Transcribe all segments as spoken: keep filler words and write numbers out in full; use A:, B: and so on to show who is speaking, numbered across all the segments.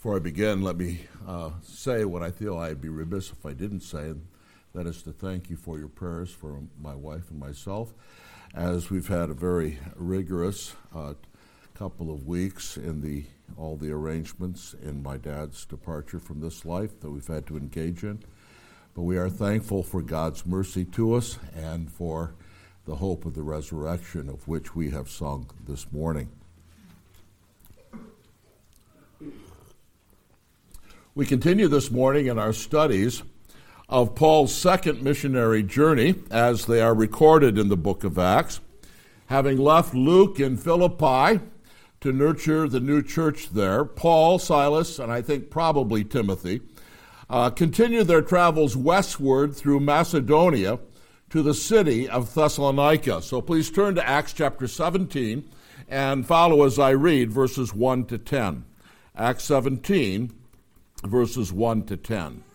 A: Before I begin, let me uh, say what I feel I'd be remiss if I didn't say, and that is to thank you for your prayers for my wife and myself, as we've had a very rigorous uh, couple of weeks in the all the arrangements in my dad's departure from this life that we've had to engage in. But we are thankful for God's mercy to us and for the hope of the resurrection of which we have sung this morning. We continue this morning in our studies of Paul's second missionary journey as they are recorded in the book of Acts. Having left Luke in Philippi to nurture the new church there, Paul, Silas, and I think probably Timothy, uh, continued their travels westward through Macedonia to the city of Thessalonica. So please turn to Acts chapter seventeen and follow as I read verses one to ten. Acts seventeen, verses one to ten.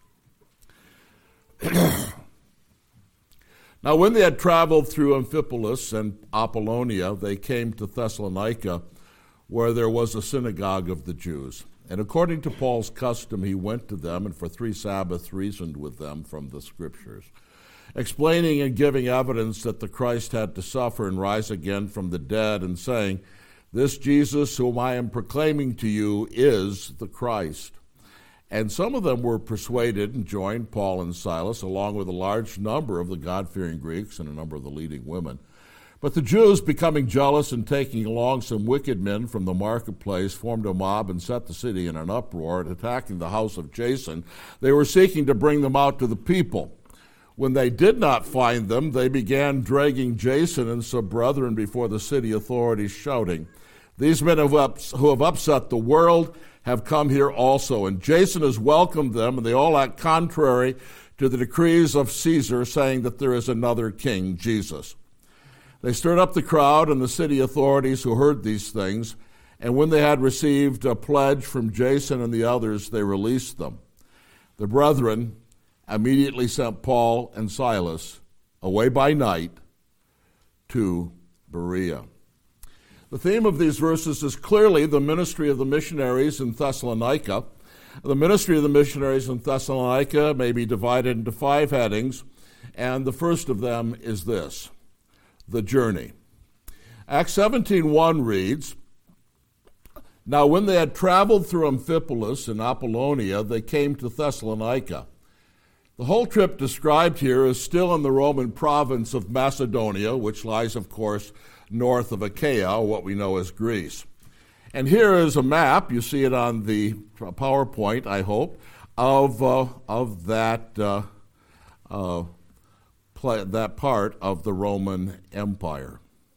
A: Now when they had traveled through Amphipolis and Apollonia, they came to Thessalonica, where there was a synagogue of the Jews. And according to Paul's custom, he went to them and for three Sabbaths reasoned with them from the Scriptures, explaining and giving evidence that the Christ had to suffer and rise again from the dead, and saying, "This Jesus whom I am proclaiming to you is the Christ." And some of them were persuaded and joined Paul and Silas, along with a large number of the God-fearing Greeks and a number of the leading women. But the Jews, becoming jealous and taking along some wicked men from the marketplace, formed a mob and set the city in an uproar, and attacking the house of Jason, they were seeking to bring them out to the people. When they did not find them, they began dragging Jason and some brethren before the city authorities, shouting, "These men who have upset the world have come here also." And Jason has welcomed them, and they all act contrary to the decrees of Caesar, saying that there is another king, Jesus. They stirred up the crowd and the city authorities who heard these things, and when they had received a pledge from Jason and the others, they released them. The brethren immediately sent Paul and Silas away by night to Berea. The theme of these verses is clearly the ministry of the missionaries in Thessalonica. The ministry of the missionaries in Thessalonica may be divided into five headings, and the first of them is this: the journey. Acts seventeen one reads, "Now when they had traveled through Amphipolis and Apollonia, they came to Thessalonica." The whole trip described here is still in the Roman province of Macedonia, which lies, of course, north of Achaia, what we know as Greece. And here is a map, you see it on the PowerPoint, I hope, of uh, of that uh, uh, play, that part of the Roman Empire.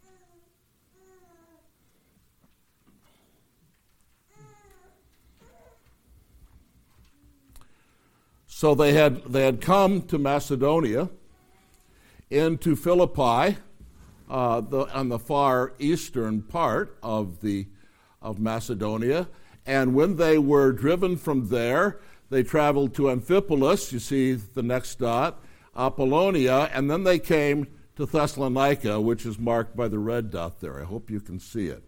A: So they had they had come to Macedonia, into Philippi, Uh, the, on the far eastern part of the of Macedonia, and when they were driven from there, they traveled to Amphipolis. You see the next dot, Apollonia, and then they came to Thessalonica, which is marked by the red dot there. I hope you can see it.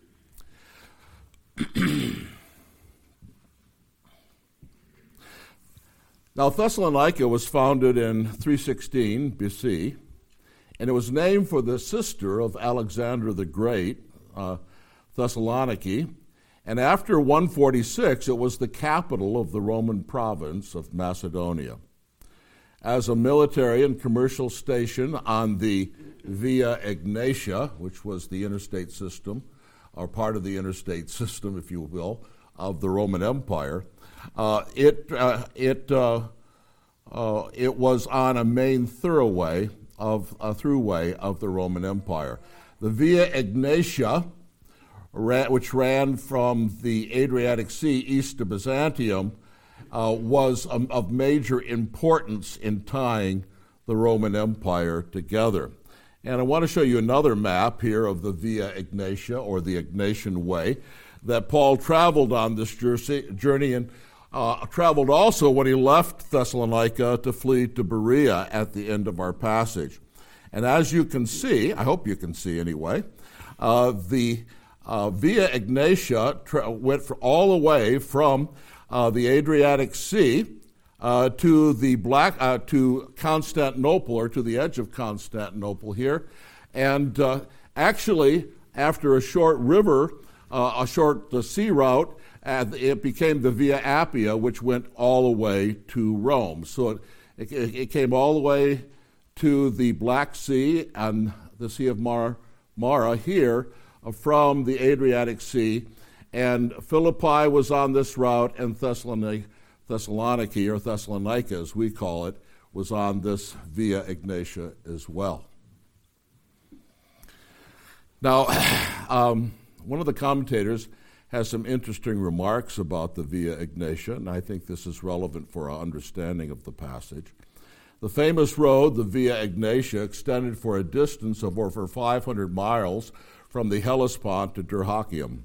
A: Now, Thessalonica was founded in three sixteen B C, and it was named for the sister of Alexander the Great, uh, Thessaloniki. And after one forty-six, it was the capital of the Roman province of Macedonia. As a military and commercial station on the Via Egnatia, which was the interstate system, or part of the interstate system, if you will, of the Roman Empire, uh, it uh, it uh, uh, it was on a main thoroughway of a throughway of the Roman Empire. The Via Egnatia, ran, which ran from the Adriatic Sea east to Byzantium, uh, was um, of major importance in tying the Roman Empire together. And I want to show you another map here of the Via Egnatia, or the Egnatian Way, that Paul traveled on this journey, and uh, traveled also when he left Thessalonica to flee to Berea at the end of our passage. And as you can see, I hope you can see anyway, uh, the uh, Via Egnatia tra- went for all the way from uh, the Adriatic Sea uh, to the Black uh, to Constantinople, or to the edge of Constantinople here, and uh, actually, after a short river, uh, a short uh, sea route, uh, it became the Via Appia, which went all the way to Rome. So it, it, it came all the way to the Black Sea and the Sea of Mar- Mara here uh, from the Adriatic Sea. And Philippi was on this route, and Thessaloniki, Thessaloniki, or Thessalonica as we call it, was on this Via Egnatia as well. Now, um, one of the commentators has some interesting remarks about the Via Egnatia, and I think this is relevant for our understanding of the passage. The famous road, the Via Egnatia, extended for a distance of over five hundred miles from the Hellespont to Dyrrhachium.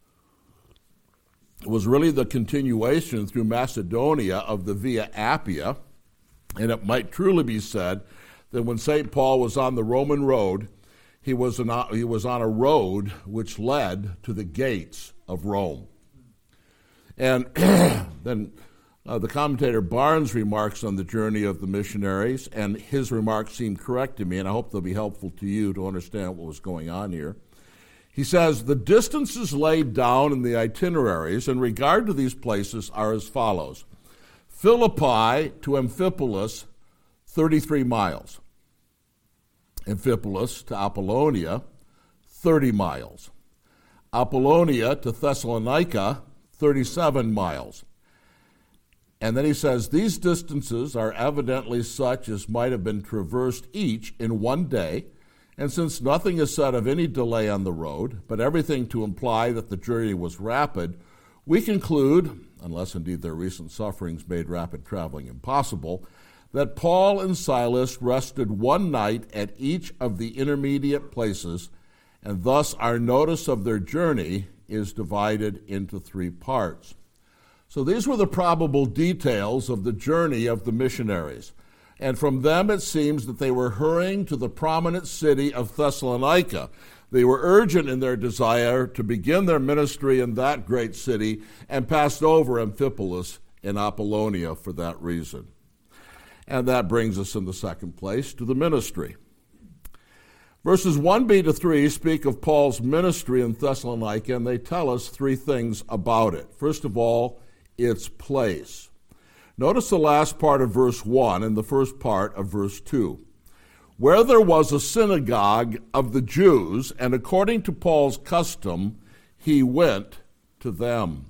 A: It was really the continuation through Macedonia of the Via Appia, and it might truly be said that when Saint Paul was on the Roman road, he was, an, he was on a road which led to the gates of Rome. And then uh, the commentator Barnes remarks on the journey of the missionaries, and his remarks seem correct to me, and I hope they'll be helpful to you to understand what was going on here. He says, the distances laid down in the itineraries in regard to these places are as follows. Philippi to Amphipolis, thirty-three miles. Amphipolis to Apollonia, thirty miles. Apollonia to Thessalonica, thirty-seven miles. And then he says, these distances are evidently such as might have been traversed each in one day, and since nothing is said of any delay on the road, but everything to imply that the journey was rapid, we conclude, unless indeed their recent sufferings made rapid traveling impossible, that Paul and Silas rested one night at each of the intermediate places, and thus our notice of their journey is divided into three parts. So these were the probable details of the journey of the missionaries. And from them it seems that they were hurrying to the prominent city of Thessalonica. They were urgent in their desire to begin their ministry in that great city and passed over Amphipolis and Apollonia for that reason. And that brings us in the second place to the ministry. Verses one b to three speak of Paul's ministry in Thessalonica, and they tell us three things about it. First of all, its place. Notice the last part of verse one and the first part of verse two. Where there was a synagogue of the Jews, and according to Paul's custom, he went to them.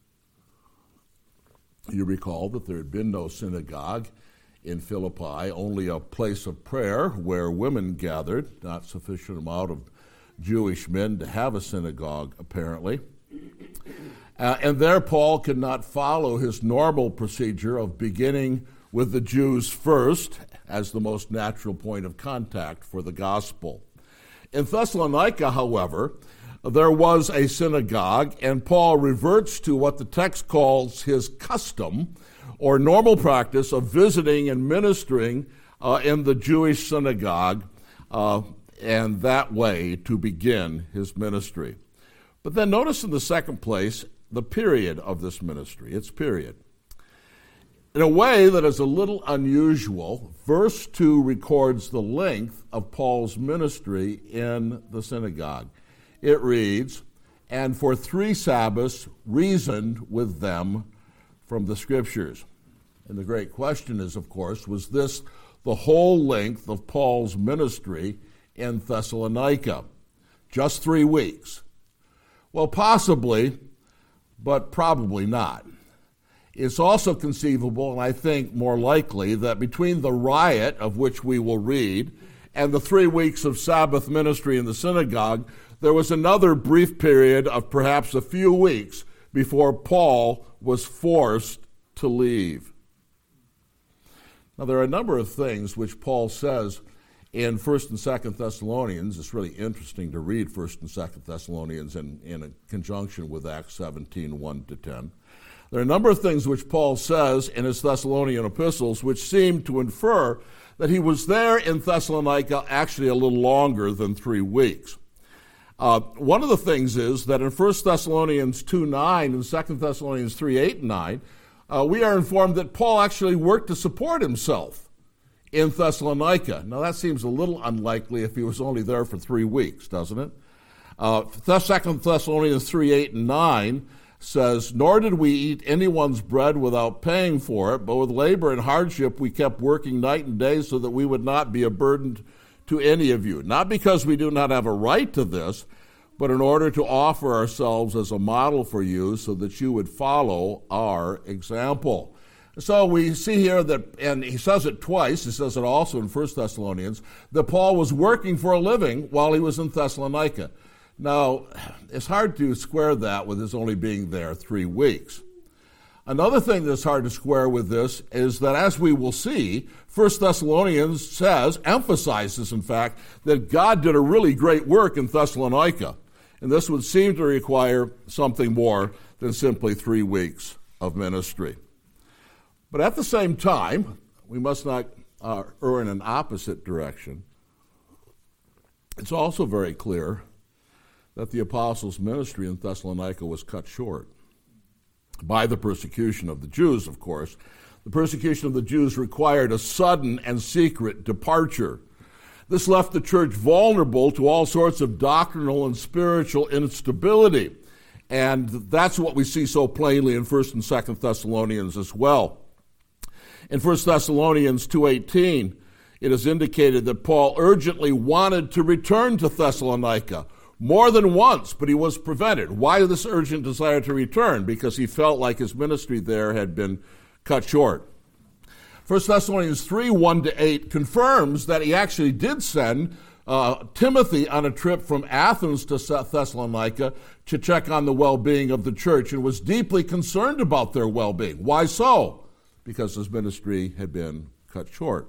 A: You recall that there had been no synagogue in Philippi, only a place of prayer where women gathered, not sufficient amount of Jewish men to have a synagogue, apparently. Uh, and there Paul could not follow his normal procedure of beginning with the Jews first as the most natural point of contact for the gospel. In Thessalonica, however, there was a synagogue, and Paul reverts to what the text calls his custom, or normal practice of visiting and ministering uh, in the Jewish synagogue, uh, and that way to begin his ministry. But then notice in the second place the period of this ministry, its period. In a way that is a little unusual, verse two records the length of Paul's ministry in the synagogue. It reads, "And for three Sabbaths reasoned with them from the Scriptures." And the great question is, of course, was this the whole length of Paul's ministry in Thessalonica? Just three weeks? Well, possibly, but probably not. It's also conceivable, and I think more likely, that between the riot, of which we will read, and the three weeks of Sabbath ministry in the synagogue, there was another brief period of perhaps a few weeks before Paul was forced to leave. Now, there are a number of things which Paul says in First and Second Thessalonians. It's really interesting to read First and Second Thessalonians in, in a conjunction with Acts seventeen, one to ten. There are a number of things which Paul says in his Thessalonian epistles which seem to infer that he was there in Thessalonica actually a little longer than three weeks. Uh, one of the things is that in First Thessalonians two nine and Second Thessalonians three eight and nine, uh, we are informed that Paul actually worked to support himself in Thessalonica. Now that seems a little unlikely if he was only there for three weeks, doesn't it? Uh, Second Thessalonians three eight and nine says, "Nor did we eat anyone's bread without paying for it, but with labor and hardship we kept working night and day so that we would not be a burden to any of you, not because we do not have a right to this, but in order to offer ourselves as a model for you so that you would follow our example." So we see here that, and he says it twice, he says it also in First Thessalonians, that Paul was working for a living while he was in Thessalonica. Now, it's hard to square that with his only being there three weeks. Another thing that's hard to square with this is that, as we will see, First Thessalonians says, emphasizes, in fact, that God did a really great work in Thessalonica. And this would seem to require something more than simply three weeks of ministry. But at the same time, we must not uh, err in an opposite direction. It's also very clear that the apostles' ministry in Thessalonica was cut short by the persecution of the Jews, of course. The persecution of the Jews required a sudden and secret departure. This left the church vulnerable to all sorts of doctrinal and spiritual instability. And that's what we see so plainly in First and Second Thessalonians as well. In First Thessalonians two eighteen, it is indicated that Paul urgently wanted to return to Thessalonica more than once, but he was prevented. Why this urgent desire to return? Because he felt like his ministry there had been cut short. First Thessalonians three, one to eight confirms that he actually did send uh, Timothy on a trip from Athens to Thessalonica to check on the well-being of the church and was deeply concerned about their well-being. Why so? Because his ministry had been cut short.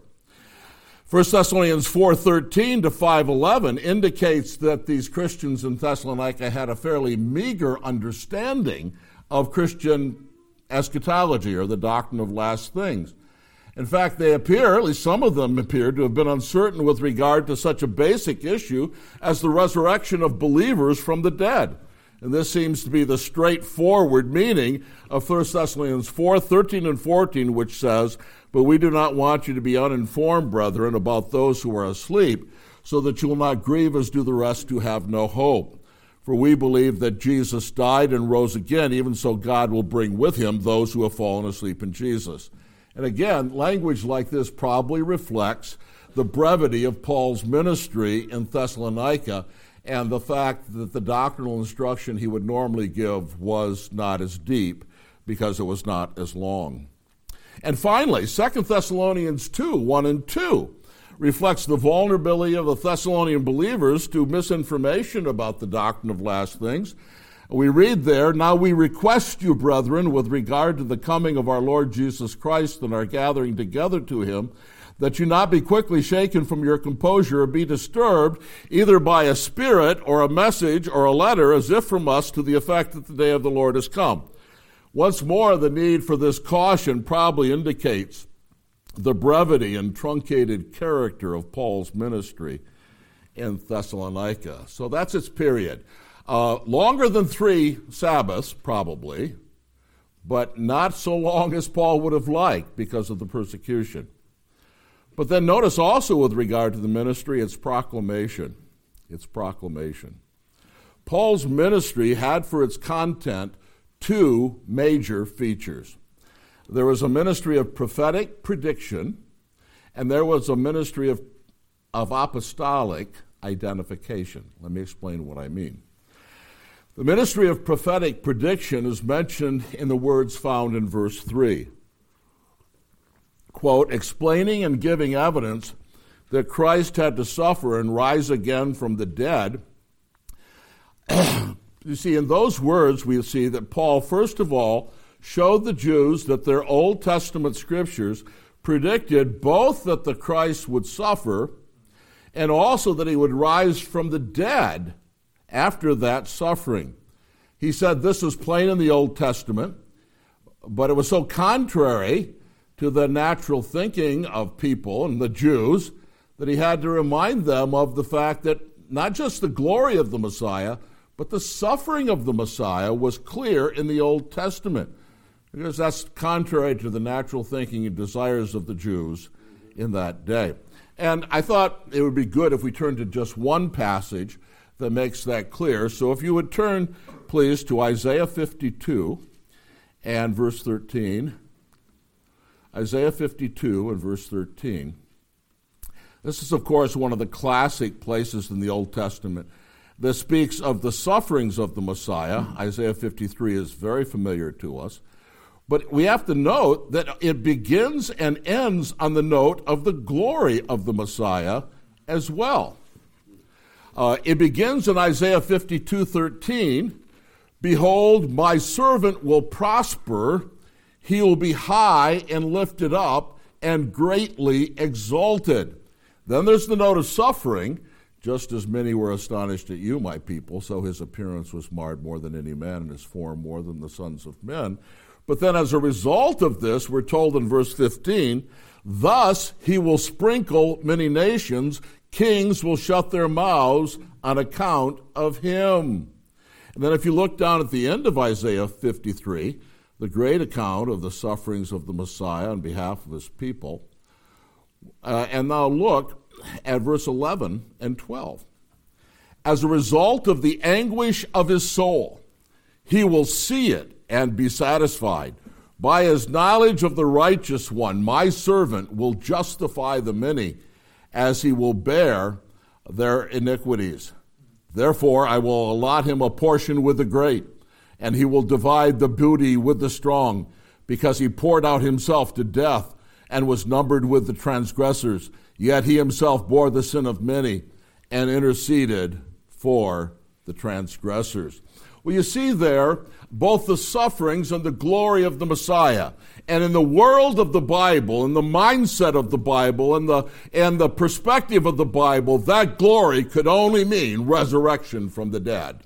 A: First Thessalonians four thirteen to five eleven indicates that these Christians in Thessalonica had a fairly meager understanding of Christian eschatology, or the doctrine of last things. In fact, they appear, at least some of them appear, to have been uncertain with regard to such a basic issue as the resurrection of believers from the dead. And this seems to be the straightforward meaning of First Thessalonians four thirteen and fourteen, which says, "But we do not want you to be uninformed, brethren, about those who are asleep, so that you will not grieve as do the rest who have no hope. For we believe that Jesus died and rose again, even so God will bring with him those who have fallen asleep in Jesus." And again, language like this probably reflects the brevity of Paul's ministry in Thessalonica and the fact that the doctrinal instruction he would normally give was not as deep because it was not as long. And finally, Second Thessalonians two, one and two reflects the vulnerability of the Thessalonian believers to misinformation about the doctrine of last things. We read there, "Now we request you, brethren, with regard to the coming of our Lord Jesus Christ and our gathering together to him, that you not be quickly shaken from your composure or be disturbed either by a spirit or a message or a letter as if from us to the effect that the day of the Lord has come." Once more, the need for this caution probably indicates the brevity and truncated character of Paul's ministry in Thessalonica. So that's its period. Uh, longer than three Sabbaths, probably, but not so long as Paul would have liked because of the persecution. But then notice also with regard to the ministry, its proclamation. Its proclamation. Paul's ministry had for its content two major features. There was a ministry of prophetic prediction, and there was a ministry of, of apostolic identification. Let me explain what I mean. The ministry of prophetic prediction is mentioned in the words found in verse three. Quote, "explaining and giving evidence that Christ had to suffer and rise again from the dead." You see, in those words, we see that Paul, first of all, showed the Jews that their Old Testament scriptures predicted both that the Christ would suffer and also that he would rise from the dead after that suffering. He said this was plain in the Old Testament, but it was so contrary to the natural thinking of people and the Jews that he had to remind them of the fact that not just the glory of the Messiah, but the suffering of the Messiah was clear in the Old Testament, because that's contrary to the natural thinking and desires of the Jews in that day. And I thought it would be good if we turned to just one passage that makes that clear. So if you would turn, please, to Isaiah fifty-two and verse thirteen. Isaiah fifty-two and verse thirteen. This is, of course, one of the classic places in the Old Testament that speaks of the sufferings of the Messiah. Isaiah fifty-three is very familiar to us. But we have to note that it begins and ends on the note of the glory of the Messiah as well. Uh, it begins in Isaiah fifty-two thirteen. Behold, my servant will prosper. He will be high and lifted up and greatly exalted. Then there's the note of suffering. Just as many were astonished at you, my people, so his appearance was marred more than any man, and his form more than the sons of men. But then as a result of this, we're told in verse fifteen, thus he will sprinkle many nations, kings will shut their mouths on account of him. And then if you look down at the end of Isaiah fifty-three, the great account of the sufferings of the Messiah on behalf of his people, uh, and now look at verse eleven and twelve. As a result of the anguish of his soul, he will see it and be satisfied. By his knowledge of the righteous one, my servant will justify the many, as he will bear their iniquities. Therefore I will allot him a portion with the great, and he will divide the booty with the strong, because he poured out himself to death and was numbered with the transgressors. Yet he himself bore the sin of many and interceded for the transgressors. Well, you see there both the sufferings and the glory of the Messiah. And in the world of the Bible, in the mindset of the Bible, and the, and the perspective of the Bible, that glory could only mean resurrection from the dead.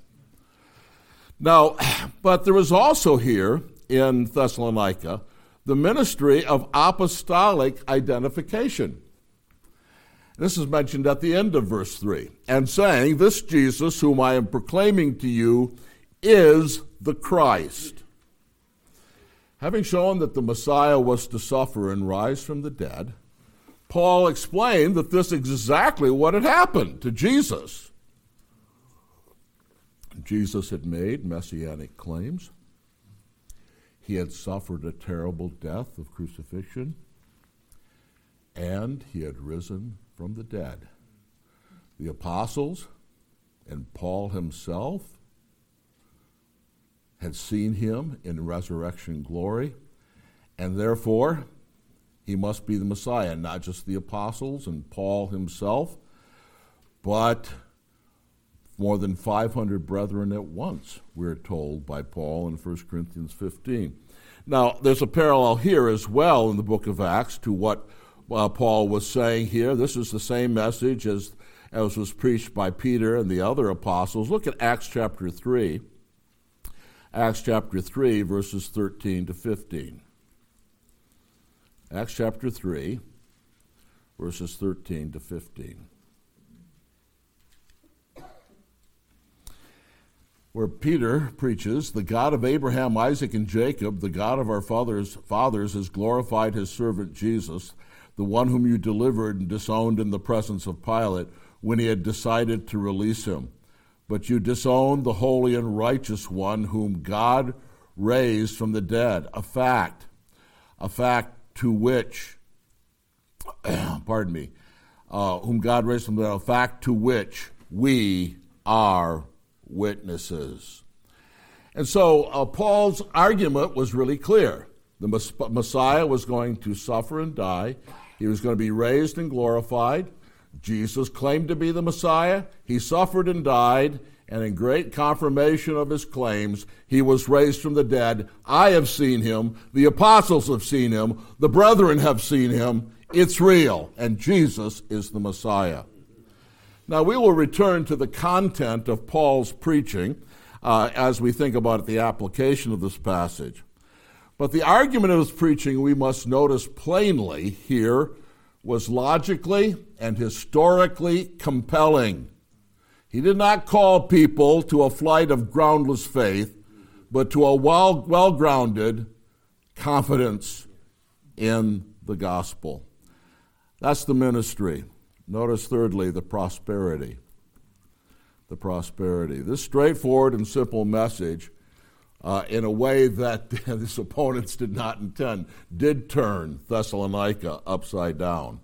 A: Now, but there was also here in Thessalonica the ministry of apostolic identification. This is mentioned at the end of verse three. And saying, this Jesus whom I am proclaiming to you is the Christ. Having shown that the Messiah was to suffer and rise from the dead, Paul explained that this is exactly what had happened to Jesus. Jesus had made messianic claims. He had suffered a terrible death of crucifixion, and he had risen from the dead. The apostles and Paul himself had seen him in resurrection glory, and therefore he must be the Messiah, not just the apostles and Paul himself, but more than five hundred brethren at once, we're told by Paul in First Corinthians fifteen. Now, there's a parallel here as well in the book of Acts to what uh, Paul was saying here. This is the same message as, as was preached by Peter and the other apostles. Look at Acts chapter three. Acts chapter three, verses thirteen to fifteen. Acts chapter three, verses thirteen to fifteen. Where Peter preaches, the God of Abraham, Isaac, and Jacob, the God of our fathers, fathers, has glorified his servant Jesus, the one whom you delivered and disowned in the presence of Pilate when he had decided to release him. But you disowned the holy and righteous one whom God raised from the dead, a fact, a fact to which, pardon me, uh, whom God raised from the dead, a fact to which we are witnesses. And so uh, Paul's argument was really clear. The Messiah was going to suffer and die. He was going to be raised and glorified. Jesus claimed to be the Messiah. He suffered and died, and in great confirmation of his claims, he was raised from the dead. I have seen him. The apostles have seen him. The brethren have seen him. It's real, and Jesus is the Messiah. Now, we will return to the content of Paul's preaching uh, as we think about the application of this passage. But the argument of his preaching, we must notice plainly here, was logically and historically compelling. He did not call people to a flight of groundless faith, but to a well, well-grounded confidence in the gospel. That's the ministry. Notice, thirdly, the prosperity. The prosperity. This straightforward and simple message, uh, in a way that his opponents did not intend, did turn Thessalonica upside down.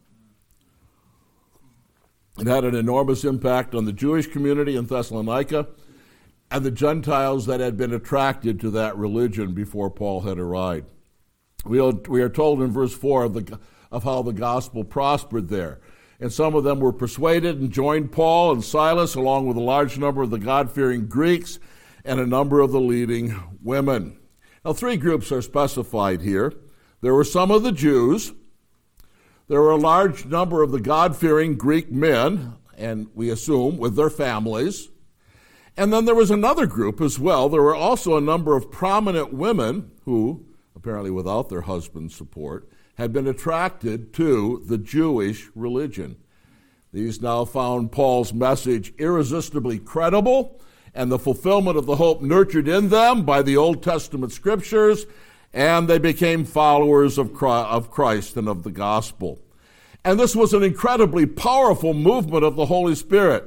A: It had an enormous impact on the Jewish community in Thessalonica and the Gentiles that had been attracted to that religion before Paul had arrived. We are, we are told in verse four of, the, of how the gospel prospered there. And some of them were persuaded and joined Paul and Silas, along with a large number of the God-fearing Greeks and a number of the leading women. Now, three groups are specified here. There were some of the Jews. There were a large number of the God-fearing Greek men, and we assume with their families. And then there was another group as well. There were also a number of prominent women who, apparently without their husband's support, had been attracted to the Jewish religion. These now found Paul's message irresistibly credible, and the fulfillment of the hope nurtured in them by the Old Testament scriptures, and they became followers of Christ and of the gospel. And this was an incredibly powerful movement of the Holy Spirit.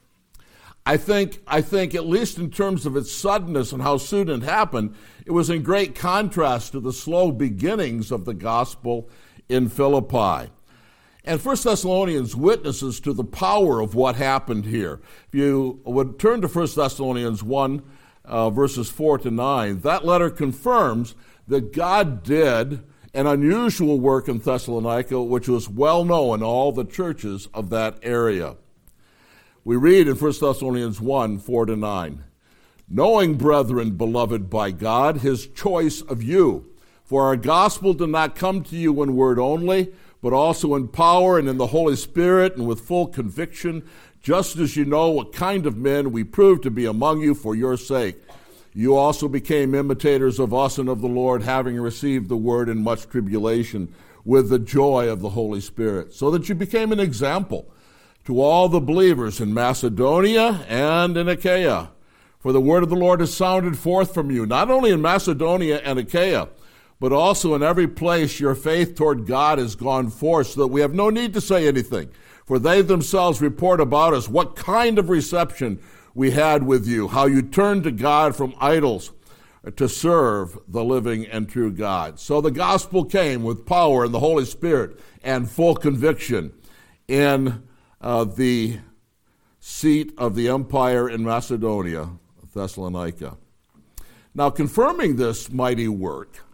A: I think, I think, at least in terms of its suddenness and how soon it happened, it was in great contrast to the slow beginnings of the gospel in Philippi. And First Thessalonians witnesses to the power of what happened here. If you would turn to First Thessalonians one, uh, verses four to nine, that letter confirms that God did an unusual work in Thessalonica, which was well known in all the churches of that area. We read in First Thessalonians one, four to nine, knowing, brethren, beloved by God, his choice of you. For our gospel did not come to you in word only, but also in power and in the Holy Spirit and with full conviction, just as you know what kind of men we proved to be among you for your sake. You also became imitators of us and of the Lord, having received the word in much tribulation with the joy of the Holy Spirit, so that you became an example to all the believers in Macedonia and in Achaia. For the word of the Lord has sounded forth from you, not only in Macedonia and Achaia, but also in every place your faith toward God has gone forth, so that we have no need to say anything. For they themselves report about us what kind of reception we had with you, how you turned to God from idols to serve the living and true God. So the gospel came with power and the Holy Spirit and full conviction in uh, the seat of the empire in Macedonia, Thessalonica. Now, confirming this mighty work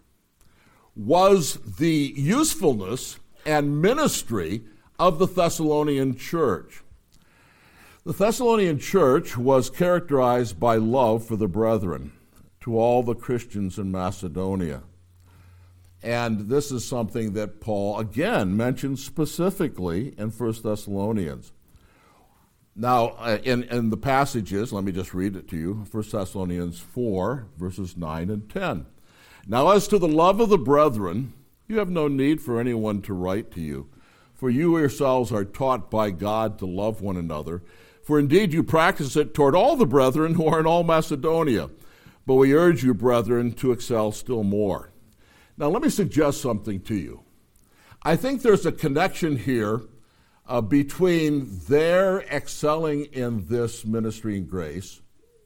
A: was the usefulness and ministry of the Thessalonian church. The Thessalonian church was characterized by love for the brethren to all the Christians in Macedonia. And this is something that Paul, again, mentions specifically in First Thessalonians. Now, in, in the passages, let me just read it to you, First Thessalonians four, verses nine and ten. Now, as to the love of the brethren, you have no need for anyone to write to you, for you yourselves are taught by God to love one another. For indeed you practice it toward all the brethren who are in all Macedonia. But we urge you, brethren, to excel still more. Now, let me suggest something to you. I think there's a connection here uh, between their excelling in this ministry and grace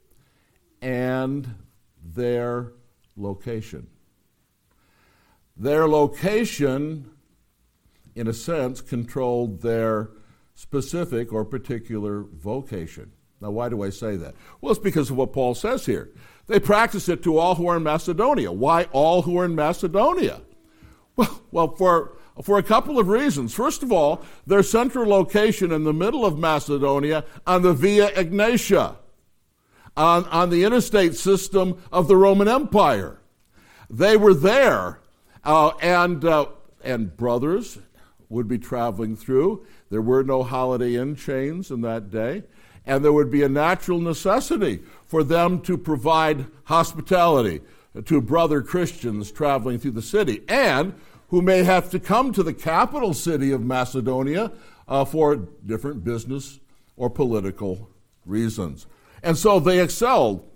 A: and their location. Their location, in a sense, controlled their specific or particular vocation. Now, why do I say that? Well, it's because of what Paul says here. They practice it to all who are in Macedonia. Why all who are in Macedonia? Well, well, for, for a couple of reasons. First of all, their central location in the middle of Macedonia on the Via Egnatia, on, on the interstate system of the Roman Empire. They were there, uh, and, uh, and brothers would be traveling through. There were no Holiday Inn chains in that day, and there would be a natural necessity for them to provide hospitality to brother Christians traveling through the city, and who may have to come to the capital city of Macedonia uh, for different business or political reasons. And so they excelled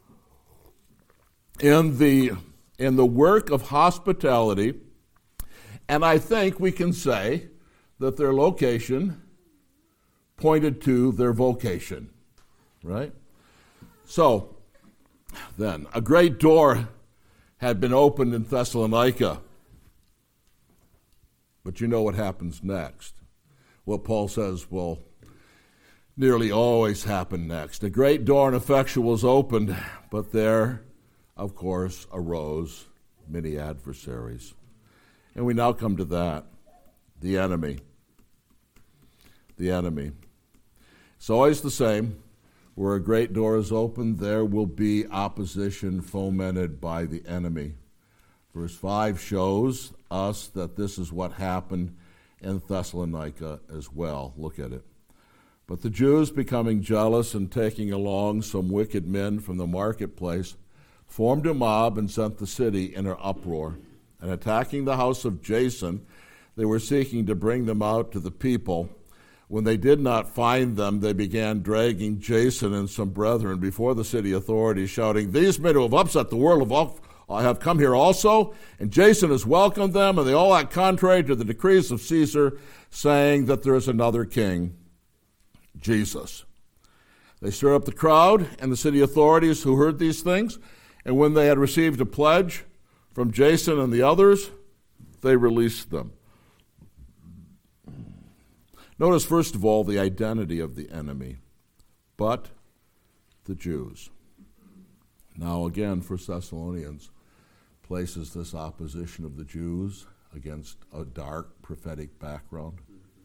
A: in the, in the work of hospitality, and I think we can say that their location pointed to their vocation, right? So, then, a great door had been opened in Thessalonica. But you know what happens next. What Paul says will nearly always happen next. A great door and effectual was opened, but there, of course, arose many adversaries. And we now come to that, the enemy. The enemy. It's always the same. Where a great door is opened, there will be opposition fomented by the enemy. Verse five shows us that this is what happened in Thessalonica as well. Look at it. But the Jews, becoming jealous and taking along some wicked men from the marketplace, formed a mob and sent the city in an uproar. And attacking the house of Jason, they were seeking to bring them out to the people. When they did not find them, they began dragging Jason and some brethren before the city authorities, shouting, "These men who have upset the world have come here also, and Jason has welcomed them, and they all act contrary to the decrees of Caesar, saying that there is another king, Jesus." They stirred up the crowd and the city authorities who heard these things, and when they had received a pledge from Jason and the others, they released them. Notice, first of all, the identity of the enemy, but the Jews. Now, again, First Thessalonians places this opposition of the Jews against a dark prophetic background.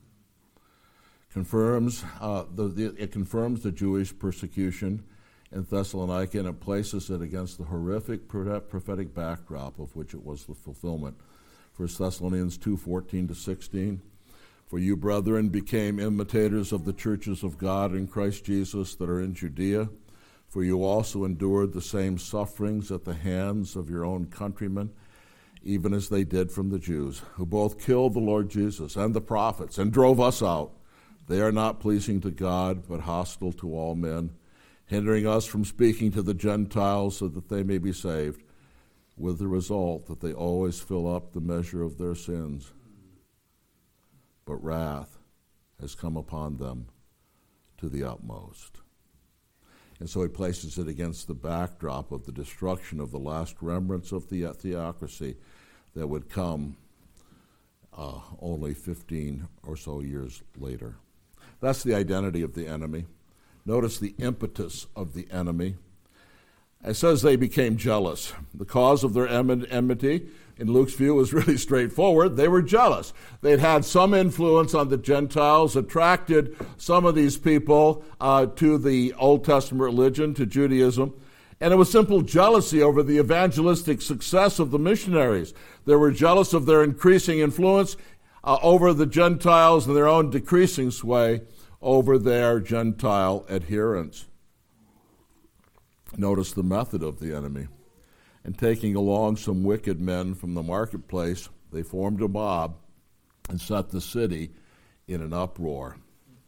A: Confirms uh, the, the, it confirms the Jewish persecution in Thessalonica, and it places it against the horrific prophetic backdrop of which it was the fulfillment. First Thessalonians two fourteen to sixteen. For you, brethren, became imitators of the churches of God in Christ Jesus that are in Judea. For you also endured the same sufferings at the hands of your own countrymen, even as they did from the Jews, who both killed the Lord Jesus and the prophets and drove us out. They are not pleasing to God, but hostile to all men, hindering us from speaking to the Gentiles so that they may be saved, with the result that they always fill up the measure of their sins. But wrath has come upon them to the utmost. And so he places it against the backdrop of the destruction of the last remnants of the theocracy that would come uh, only fifteen or so years later. That's the identity of the enemy. Notice the impetus of the enemy. It says they became jealous. The cause of their enmity, in Luke's view, was really straightforward. They were jealous. They'd had some influence on the Gentiles, attracted some of these people uh, to the Old Testament religion, to Judaism, and it was simple jealousy over the evangelistic success of the missionaries. They were jealous of their increasing influence uh, over the Gentiles and their own decreasing sway over their Gentile adherents. Notice the method of the enemy. And taking along some wicked men from the marketplace, they formed a mob and set the city in an uproar.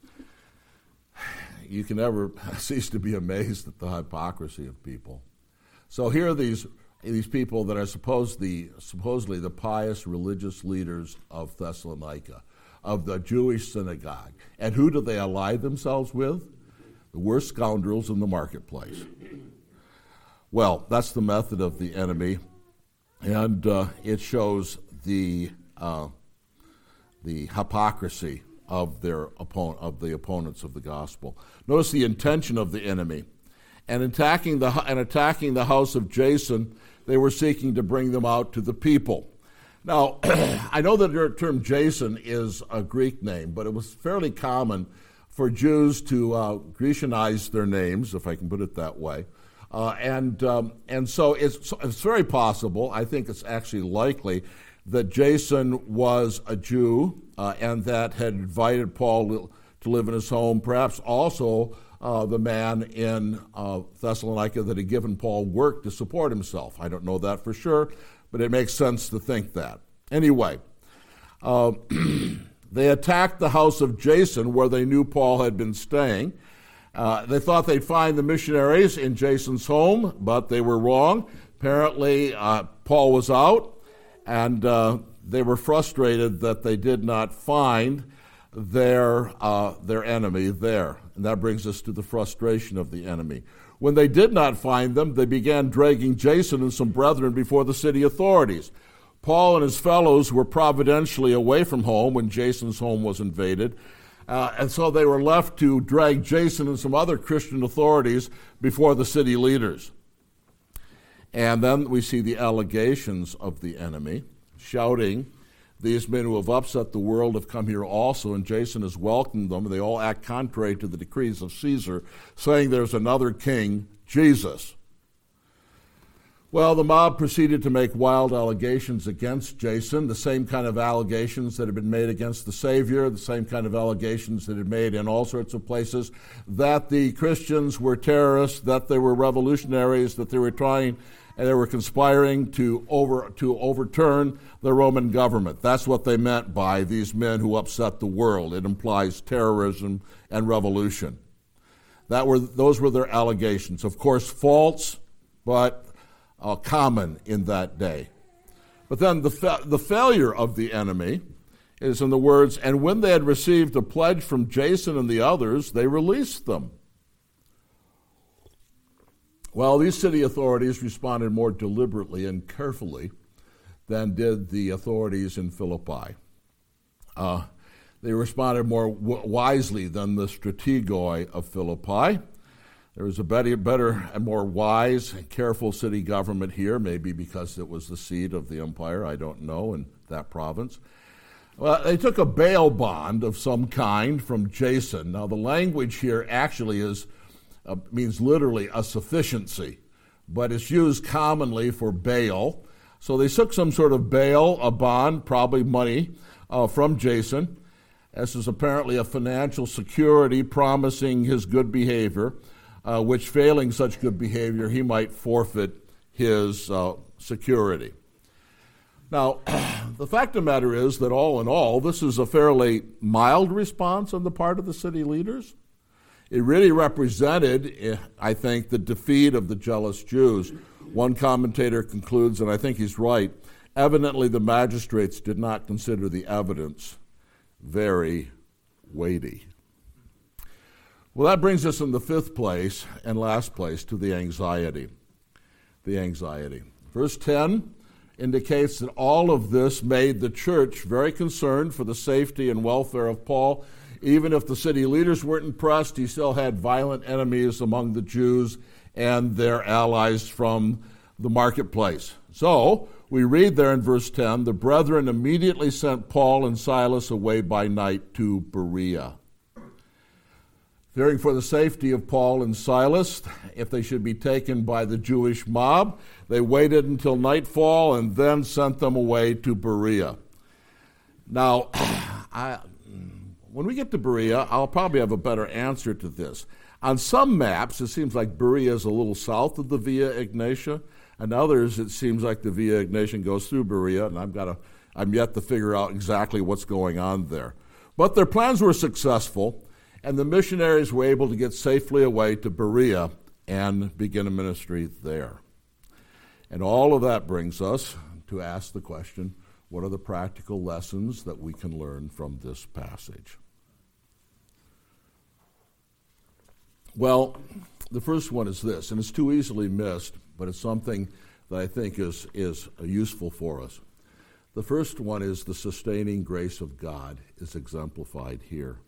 A: You can never cease to be amazed at the hypocrisy of people. So here are these, these people that are supposed the, supposedly the pious religious leaders of Thessalonica, of the Jewish synagogue. And who do they ally themselves with? The worst scoundrels in the marketplace. Well, that's the method of the enemy, and uh, it shows the uh, the hypocrisy of their opponent, of the opponents of the gospel. Notice the intention of the enemy, and attacking the and attacking the house of Jason, they were seeking to bring them out to the people. Now, I know that the term Jason is a Greek name, but it was fairly common for Jews to uh, Grecianize their names, if I can put it that way. Uh, and um, and so it's, it's very possible, I think it's actually likely, that Jason was a Jew uh, and that had invited Paul to live in his home, perhaps also uh, the man in uh, Thessalonica that had given Paul work to support himself. I don't know that for sure, but it makes sense to think that. Anyway, uh, they attacked the house of Jason where they knew Paul had been staying. Uh, they thought they'd find the missionaries in Jason's home, but they were wrong. Apparently, uh, Paul was out, and uh, they were frustrated that they did not find their uh, their enemy there. And that brings us to the frustration of the enemy. When they did not find them, they began dragging Jason and some brethren before the city authorities. Paul and his fellows were providentially away from home when Jason's home was invaded, uh, and so they were left to drag Jason and some other Christian authorities before the city leaders. And then we see the allegations of the enemy, shouting, "These men who have upset the world have come here also," and Jason has welcomed them, and they all act contrary to the decrees of Caesar, saying there's another king, Jesus. Well, the mob proceeded to make wild allegations against Jason, the same kind of allegations that had been made against the Savior, the same kind of allegations that had been made in all sorts of places, that the Christians were terrorists, that they were revolutionaries, that they were trying and they were conspiring to over to overturn the Roman government. That's what they meant by these men who upset the world. It implies terrorism and revolution. That were those were their allegations. Of course, false, but uh, common in that day. But then the fa- the failure of the enemy is in the words, "And when they had received a pledge from Jason and the others, they released them." Well, these city authorities responded more deliberately and carefully than did the authorities in Philippi. Uh, they responded more w- wisely than the strategoi of Philippi. There was a better, better and more wise and careful city government here, maybe because it was the seat of the empire, I don't know, in that province. Well, they took a bail bond of some kind from Jason. Now, the language here actually is Uh, means literally a sufficiency, but it's used commonly for bail. So they took some sort of bail, a bond, probably money, uh, from Jason. This is apparently a financial security promising his good behavior, uh, which failing such good behavior, he might forfeit his uh, security. Now, the fact of the matter is that all in all, this is a fairly mild response on the part of the city leaders. It really represented, I think, the defeat of the jealous Jews. One commentator concludes, and I think he's right, evidently the magistrates did not consider the evidence very weighty. Well, that brings us in the fifth place and last place to the anxiety. The anxiety. Verse ten indicates that all of this made the church very concerned for the safety and welfare of Paul. Even if the city leaders weren't impressed, he still had violent enemies among the Jews and their allies from the marketplace. So, we read there in verse ten, the brethren immediately sent Paul and Silas away by night to Berea. Fearing for the safety of Paul and Silas, if they should be taken by the Jewish mob, they waited until nightfall and then sent them away to Berea. Now, I... When we get to Berea, I'll probably have a better answer to this. On some maps, it seems like Berea is a little south of the Via Egnatia, and others, it seems like the Via Egnatia goes through Berea, and I've got to, I'm yet to figure out exactly what's going on there. But their plans were successful, and the missionaries were able to get safely away to Berea and begin a ministry there. And all of that brings us to ask the question, what are the practical lessons that we can learn from this passage? Well, the first one is this, and it's too easily missed, but it's something that I think is, is useful for us. The first one is the sustaining grace of God is exemplified here.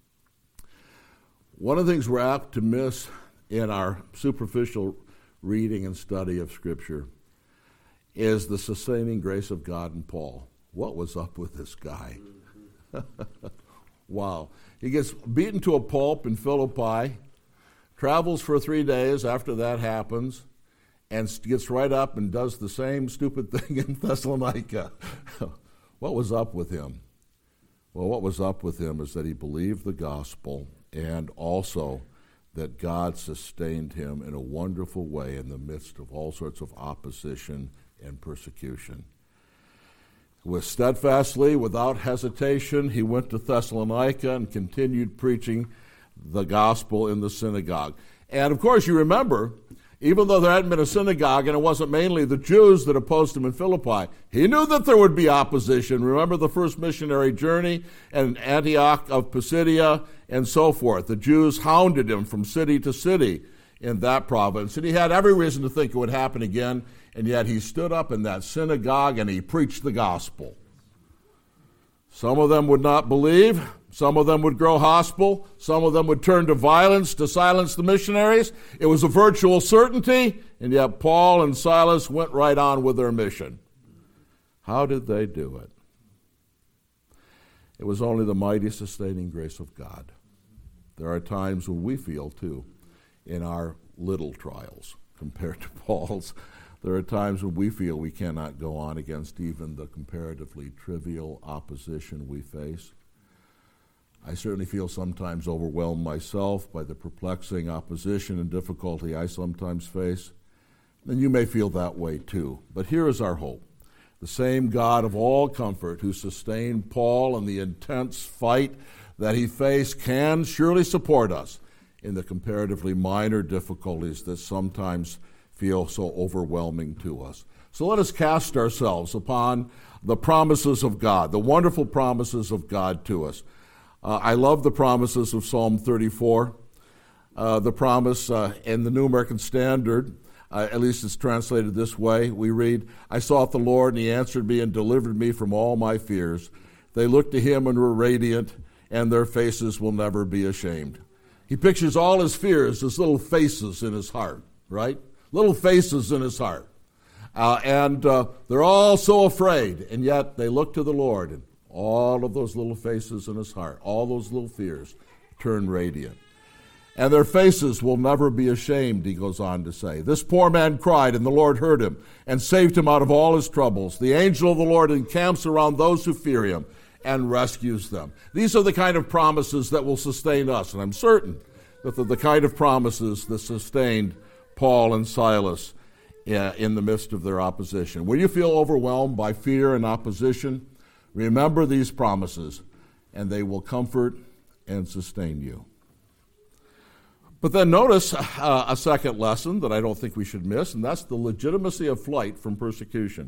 A: One of the things we're apt to miss in our superficial reading and study of Scripture is the sustaining grace of God in Paul. What was up with this guy? Wow. He gets beaten to a pulp in Philippi, travels for three days after that happens, and gets right up and does the same stupid thing in Thessalonica. What was up with him? Well, what was up with him is that he believed the gospel and also that God sustained him in a wonderful way in the midst of all sorts of opposition and persecution. With steadfastly, without hesitation, he went to Thessalonica and continued preaching the gospel in the synagogue. And of course, you remember, even though there hadn't been a synagogue and it wasn't mainly the Jews that opposed him in Philippi, he knew that there would be opposition. Remember the first missionary journey and Antioch of Pisidia and so forth. The Jews hounded him from city to city in that province, and he had every reason to think it would happen again, and yet he stood up in that synagogue and he preached the gospel. Some of them would not believe. Some of them would grow hostile. Some of them would turn to violence to silence the missionaries. It was a virtual certainty, and yet Paul and Silas went right on with their mission. How did they do it? It was only the mighty sustaining grace of God. There are times when we feel, too, in our little trials compared to Paul's. There are times when we feel we cannot go on against even the comparatively trivial opposition we face. I certainly feel sometimes overwhelmed myself by the perplexing opposition and difficulty I sometimes face. And you may feel that way too. But here is our hope. The same God of all comfort who sustained Paul in the intense fight that he faced can surely support us in the comparatively minor difficulties that sometimes feel so overwhelming to us. So let us cast ourselves upon the promises of God, the wonderful promises of God to us. Uh, I love the promises of Psalm thirty-four. Uh, the promise uh, in the New American Standard, uh, at least it's translated this way. We read, I sought the Lord, and he answered me and delivered me from all my fears. They looked to him and were radiant, and their faces will never be ashamed. He pictures all his fears as little faces in his heart, right? Little faces in his heart. Uh, and uh, they're all so afraid, and yet they look to the Lord, and all of those little faces in his heart, all those little fears turn radiant. And their faces will never be ashamed, he goes on to say. This poor man cried, and the Lord heard him and saved him out of all his troubles. The angel of the Lord encamps around those who fear him and rescues them. These are the kind of promises that will sustain us, and I'm certain that they're the kind of promises that sustained Paul and Silas in the midst of their opposition. When you feel overwhelmed by fear and opposition, remember these promises, and they will comfort and sustain you. But then notice uh, a second lesson that I don't think we should miss, and that's the legitimacy of flight from persecution.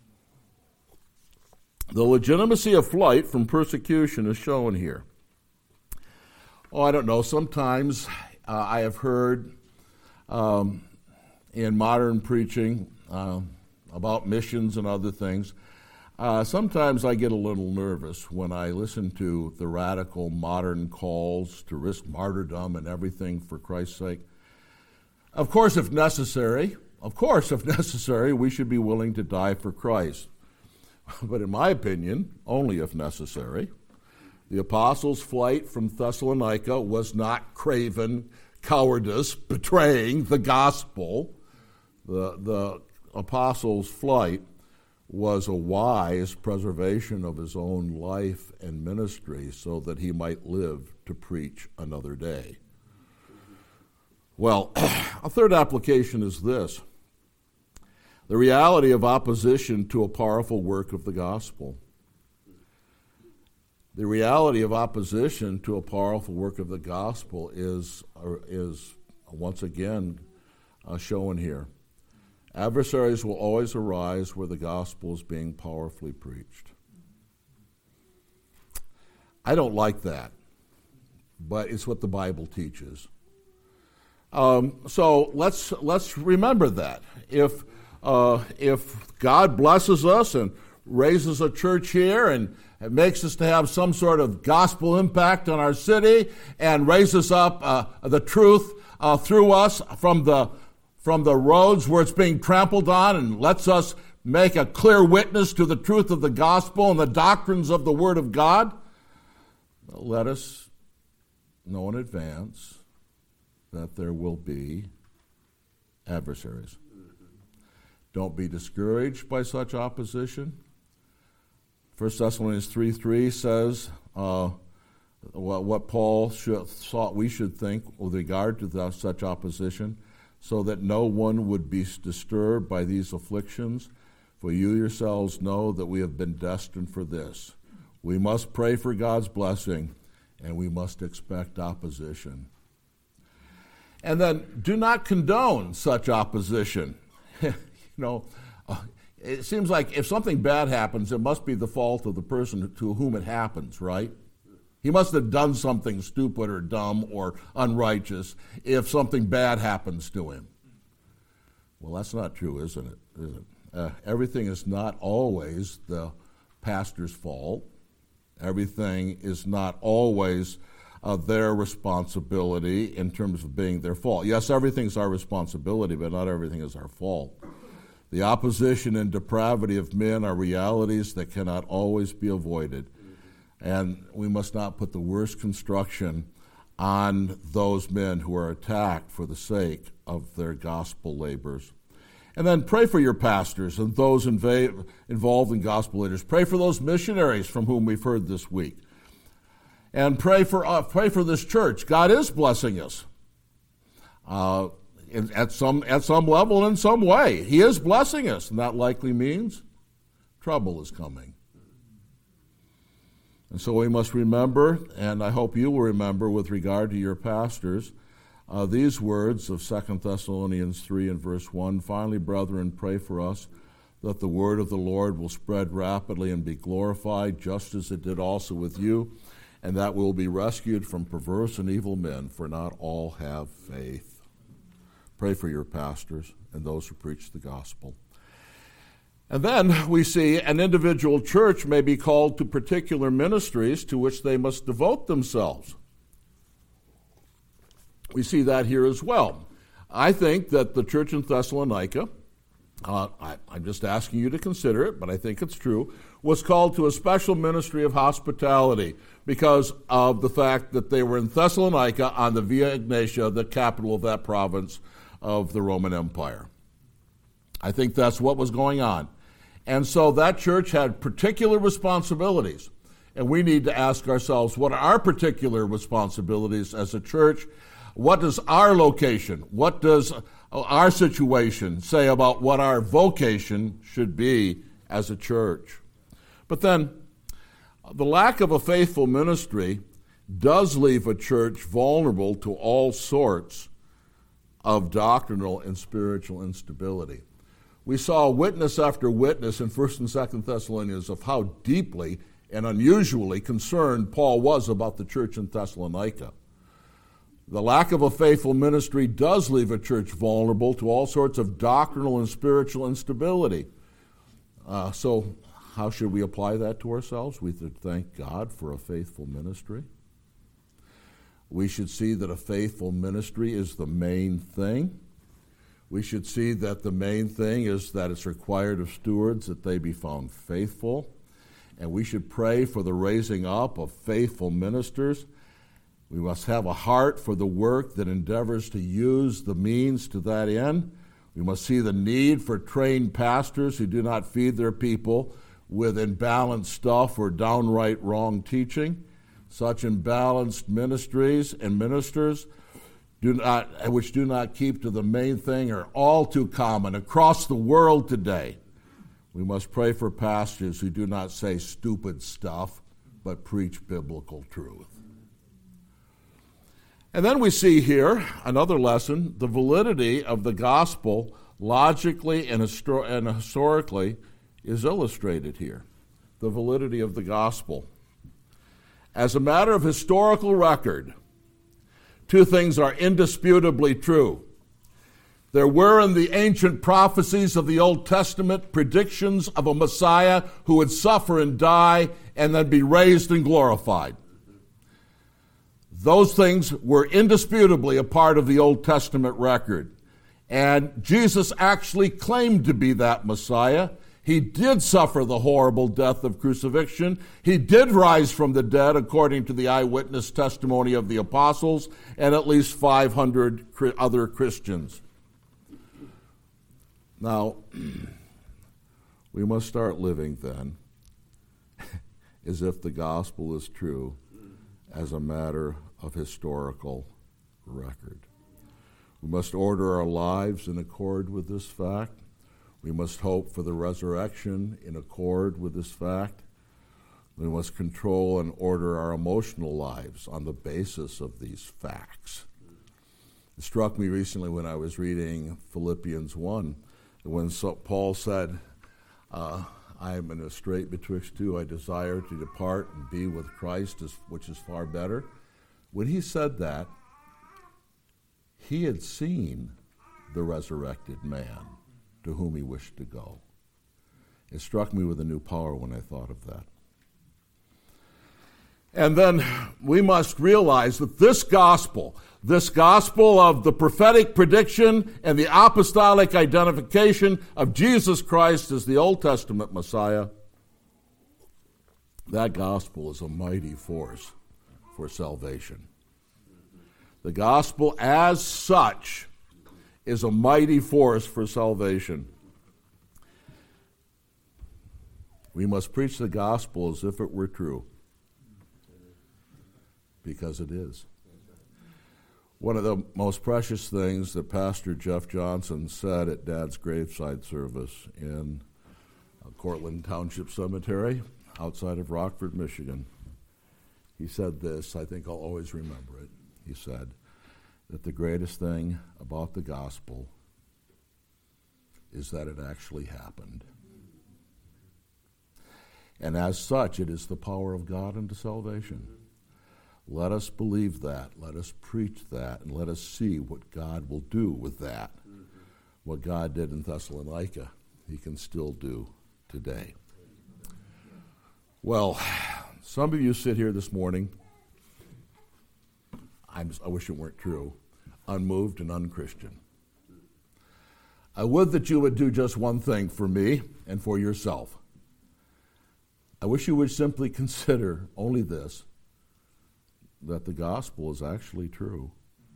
A: The legitimacy of flight from persecution is shown here. Oh, I don't know, sometimes uh, I have heard um, in modern preaching uh, about missions and other things, uh, sometimes I get a little nervous when I listen to the radical modern calls to risk martyrdom and everything for Christ's sake. Of course, if necessary, of course, if necessary, we should be willing to die for Christ. But in my opinion, only if necessary. The apostles' flight from Thessalonica was not craven cowardice, betraying the gospel. The, the apostles' flight was a wise preservation of his own life and ministry so that he might live to preach another day. Well, a third application is this: the reality of opposition to a powerful work of the gospel. The reality of opposition to a powerful work of the gospel is, is once again uh, shown here. Adversaries will always arise where the gospel is being powerfully preached. I don't like that, but it's what the Bible teaches. Um, so let's let's remember that. If uh, if God blesses us and raises a church here and it makes us to have some sort of gospel impact on our city and raises up uh, the truth uh, through us from the from the roads where it's being trampled on and lets us make a clear witness to the truth of the gospel and the doctrines of the Word of God, let us know in advance that there will be adversaries. Don't be discouraged by such opposition. First Thessalonians three three says uh, what, what Paul should, thought we should think with regard to the, such opposition, so that no one would be disturbed by these afflictions, for you yourselves know that we have been destined for this. We must pray for God's blessing, and we must expect opposition. And then do not condone such opposition. you know, uh, it seems like if something bad happens, it must be the fault of the person to whom it happens, right? He must have done something stupid or dumb or unrighteous if something bad happens to him. Well, that's not true, isn't it? Is it? Uh, everything is not always the pastor's fault. Everything is not always uh, their responsibility in terms of being their fault. Yes, everything's our responsibility, but not everything is our fault. The opposition and depravity of men are realities that cannot always be avoided. And we must not put the worst construction on those men who are attacked for the sake of their gospel labors. And then pray for your pastors and those inv- involved in gospel leaders. Pray for those missionaries from whom we've heard this week. And pray for uh, pray for this church. God is blessing us uh, in, at some at some level and in some way. He is blessing us, and that likely means trouble is coming. And so we must remember, and I hope you will remember with regard to your pastors, uh, these words of Second Thessalonians three and verse one. Finally, brethren, pray for us that the word of the Lord will spread rapidly and be glorified, just as it did also with you, and that we will be rescued from perverse and evil men, for not all have faith. Pray for your pastors and those who preach the gospel. And then we see an individual church may be called to particular ministries to which they must devote themselves. We see that here as well. I think that the church in Thessalonica, uh, I, I'm just asking you to consider it, but I think it's true, was called to a special ministry of hospitality because of the fact that they were in Thessalonica on the Via Egnatia, the capital of that province of the Roman Empire. I think that's what was going on. And so that church had particular responsibilities. And we need to ask ourselves, what are our particular responsibilities as a church? What does our location, what does our situation say about what our vocation should be as a church? But then, the lack of a faithful ministry does leave a church vulnerable to all sorts of doctrinal and spiritual instability. We saw witness after witness in First and Second Thessalonians of how deeply and unusually concerned Paul was about the church in Thessalonica. The lack of a faithful ministry does leave a church vulnerable to all sorts of doctrinal and spiritual instability. Uh, so how should we apply that to ourselves? We should thank God for a faithful ministry. We should see that a faithful ministry is the main thing. We should see that the main thing is that it's required of stewards that they be found faithful. And we should pray for the raising up of faithful ministers. We must have a heart for the work that endeavors to use the means to that end. We must see the need for trained pastors who do not feed their people with imbalanced stuff or downright wrong teaching. Such imbalanced ministries and ministers do not, which do not keep to the main thing, are all too common across the world today. We must pray for pastors who do not say stupid stuff, but preach biblical truth. And then we see here another lesson: the validity of the gospel logically and, histor- and historically is illustrated here. The validity of the gospel. As a matter of historical record, two things are indisputably true. There were in the ancient prophecies of the Old Testament predictions of a Messiah who would suffer and die and then be raised and glorified. Those things were indisputably a part of the Old Testament record. And Jesus actually claimed to be that Messiah. He did suffer the horrible death of crucifixion. He did rise from the dead, according to the eyewitness testimony of the apostles and at least five hundred other Christians. Now, we must start living then as if the gospel is true as a matter of historical record. We must order our lives in accord with this fact. We must hope for the resurrection in accord with this fact. We must control and order our emotional lives on the basis of these facts. It struck me recently when I was reading Philippians one, when Paul said, uh, I am in a strait betwixt two. I desire to depart and be with Christ, which is far better. When he said that, he had seen the resurrected man to whom he wished to go. It struck me with a new power when I thought of that. And then we must realize that this gospel, this gospel of the prophetic prediction and the apostolic identification of Jesus Christ as the Old Testament Messiah, that gospel is a mighty force for salvation. The gospel as such is a mighty force for salvation. We must preach the gospel as if it were true, because it is. One of the most precious things that Pastor Jeff Johnson said at Dad's graveside service in Cortland Township Cemetery outside of Rockford, Michigan, he said this, I think I'll always remember it. He said that the greatest thing about the gospel is that it actually happened. And as such, it is the power of God unto salvation. Let us believe that. Let us preach that. And let us see what God will do with that. Mm-hmm. What God did in Thessalonica, he can still do today. Well, some of you sit here this morning, I'm, I wish it weren't true, unmoved and unchristian. I would that you would do just one thing for me and for yourself. I wish you would simply consider only this, that the gospel is actually true.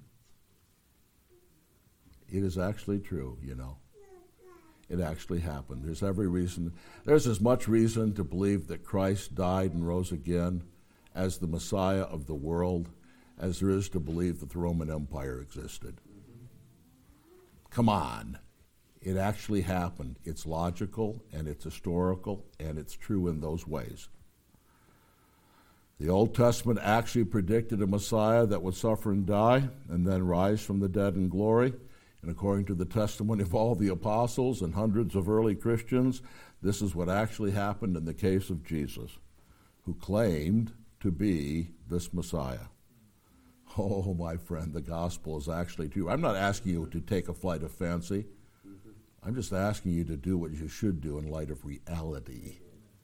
A: It is actually true, you know. It actually happened. There's every reason, there's as much reason to believe that Christ died and rose again as the Messiah of the world as there is to believe that the Roman Empire existed. Come on. It actually happened. It's logical and it's historical and it's true in those ways. The Old Testament actually predicted a Messiah that would suffer and die and then rise from the dead in glory. And according to the testimony of all the apostles and hundreds of early Christians, this is what actually happened in the case of Jesus, who claimed to be this Messiah. Oh, my friend, the gospel is actually true. I'm not asking you to take a flight of fancy. I'm just asking you to do what you should do in light of reality.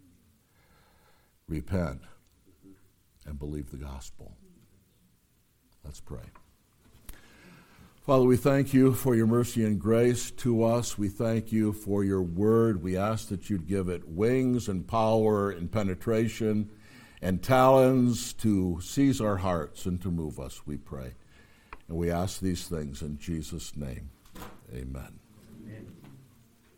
A: Repent and believe the gospel. Let's pray. Father, we thank you for your mercy and grace to us. We thank you for your word. We ask that you'd give it wings and power and penetration and talons to seize our hearts and to move us, we pray. And we ask these things in Jesus' name. Amen. Amen.